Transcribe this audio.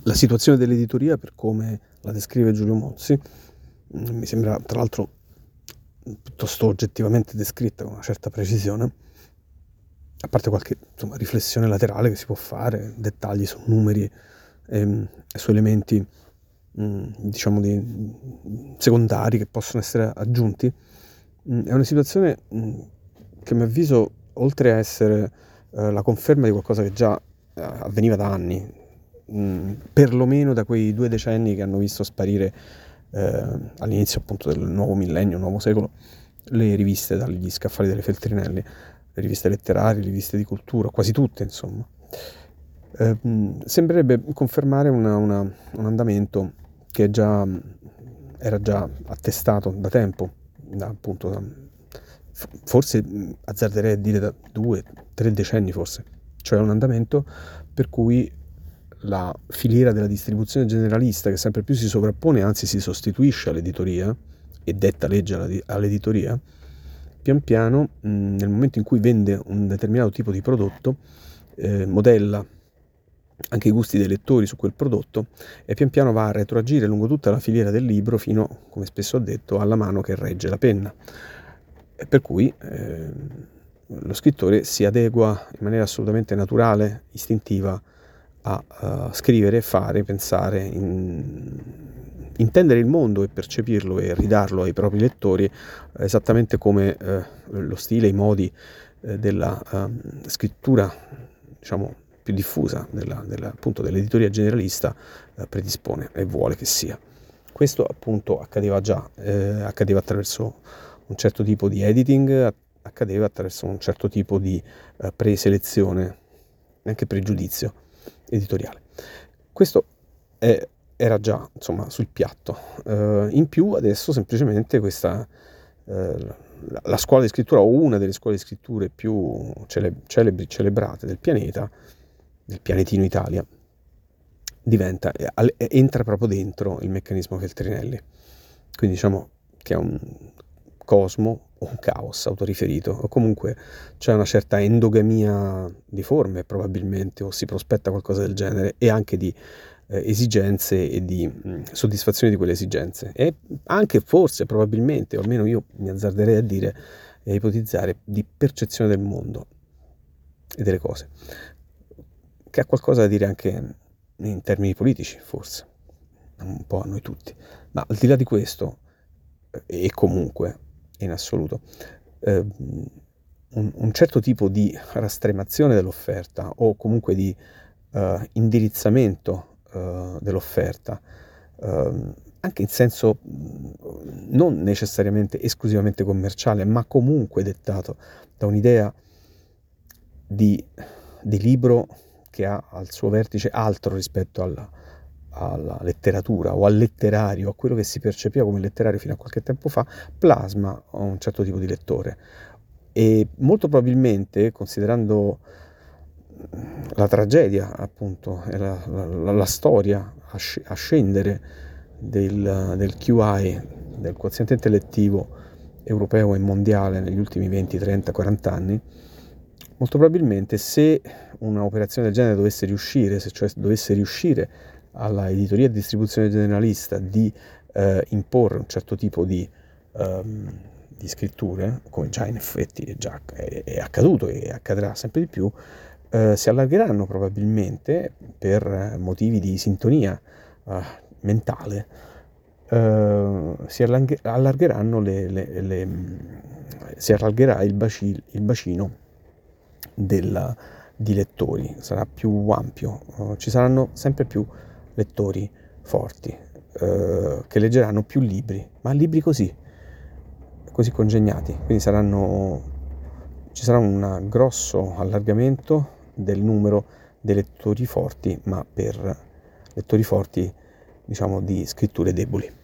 La situazione dell'editoria, per come la descrive Giulio Mozzi, mi sembra tra l'altro piuttosto oggettivamente descritta con una certa precisione, a parte qualche riflessione laterale che si può fare, dettagli su numeri e su elementi secondari che possono essere aggiunti. È una situazione che a mio avviso, oltre a essere la conferma di qualcosa che già avveniva da anni, perlomeno da quei 2 decenni che hanno visto sparire all'inizio appunto del nuovo millennio, nuovo secolo, le riviste dagli scaffali delle Feltrinelli, le riviste letterarie, le riviste di cultura, quasi tutte insomma. Sembrerebbe confermare un andamento che era già attestato da tempo, forse azzarderei a dire da 2-3 decenni forse, cioè un andamento per cui la filiera della distribuzione generalista, che sempre più si sovrappone, anzi si sostituisce all'editoria e detta legge all'editoria, pian piano nel momento in cui vende un determinato tipo di prodotto, modella anche i gusti dei lettori su quel prodotto e pian piano va a retroagire lungo tutta la filiera del libro fino, come spesso ho detto, alla mano che regge la penna. E per cui lo scrittore si adegua in maniera assolutamente naturale, istintiva, a scrivere, fare, pensare, intendere il mondo e percepirlo e ridarlo ai propri lettori, esattamente come lo stile, i modi della scrittura, diciamo, più diffusa appunto dell'editoria generalista predispone e vuole che sia. Questo appunto accadeva già, accadeva attraverso un certo tipo di editing, accadeva attraverso un certo tipo di preselezione, anche pregiudizio editoriale. Questo era già insomma sul piatto. In più adesso semplicemente questa la scuola di scrittura, o una delle scuole di scritture più celebrate del pianeta, del pianetino Italia, entra proprio dentro il meccanismo Feltrinelli. Quindi diciamo che è un cosmo o un caos autoriferito, o comunque c'è una certa endogamia di forme probabilmente, o si prospetta qualcosa del genere, e anche di esigenze e di soddisfazione di quelle esigenze, e anche forse probabilmente, o almeno io mi azzarderei a dire e a ipotizzare, di percezione del mondo e delle cose, che ha qualcosa da dire anche in termini politici, forse un po' a noi tutti. Ma al di là di questo, e comunque in assoluto, un certo tipo di rastremazione dell'offerta, o comunque di indirizzamento dell'offerta, anche in senso non necessariamente esclusivamente commerciale, ma comunque dettato da un'idea di libro che ha al suo vertice altro rispetto alla letteratura o al letterario, a quello che si percepiva come letterario fino a qualche tempo fa, plasma un certo tipo di lettore. E molto probabilmente, considerando la tragedia appunto e la storia a scendere del QI, del quoziente intellettivo europeo e mondiale negli ultimi 20, 30, 40 anni, molto probabilmente se una operazione del genere dovesse riuscire, se cioè dovesse riuscire alla editoria e distribuzione generalista di imporre un certo tipo di scritture, come già in effetti è accaduto e accadrà sempre di più, si allargheranno probabilmente per motivi di sintonia mentale, si allargheranno si allargherà il bacino di lettori, sarà più ampio, ci saranno sempre più lettori forti che leggeranno più libri, ma libri così congegnati, quindi ci sarà un grosso allargamento del numero dei lettori forti, ma per lettori forti diciamo di scritture deboli.